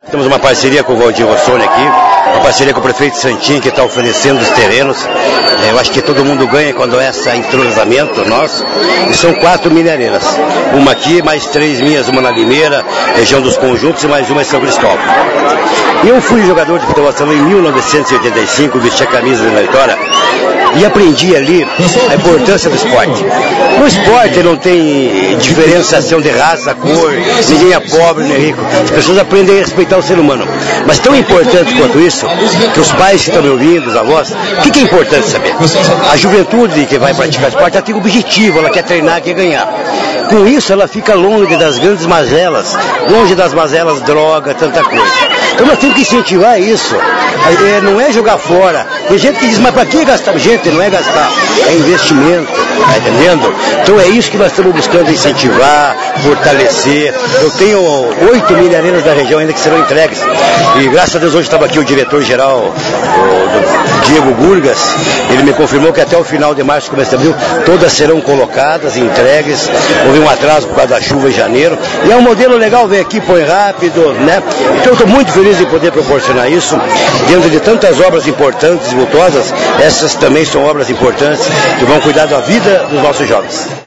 Temos uma parceria com o Valdir Rossoni aqui, uma parceria com o prefeito Santin, que está oferecendo os terrenos. Eu acho que todo mundo ganha quando é esse entrosamento nosso. E são 4 mineireiras. Uma aqui, mais 3 minhas, uma na Limeira, região dos Conjuntos, e mais uma em São Cristóvão. Eu fui jogador de futebol em 1985, vesti a camisa da Vitória e aprendi ali a importância do esporte. No esporte não tem diferenciação de raça, cor, ninguém é pobre nem rico. As pessoas aprendem a respeitar o ser humano. Mas tão importante quanto isso, que os pais que estão me ouvindo, os avós, o que é importante saber? A juventude que vai praticar esporte, ela tem um objetivo, ela quer treinar, quer ganhar. Com isso, ela fica longe das grandes mazelas, longe das mazelas, droga, tanta coisa. Então nós temos que incentivar isso. Não é jogar fora. Tem gente que diz, mas para que gastar? Gente, não é gastar, é investimento, tá entendendo? Então é isso que nós estamos buscando incentivar, fortalecer. Eu tenho 8 mineireiras da região ainda que serão entregues. E graças a Deus hoje estava aqui o diretor-geral, o Diego Burgas, ele me confirmou que até o final de março, começo de abril, todas serão colocadas, entregues. Houve um atraso por causa da chuva em janeiro. E é um modelo legal, vem aqui, põe rápido, né? Então eu estou muito feliz de poder proporcionar isso. Dentro de tantas obras importantes e vultuosas, essas também são obras importantes que vão cuidar da vida dos nossos jovens.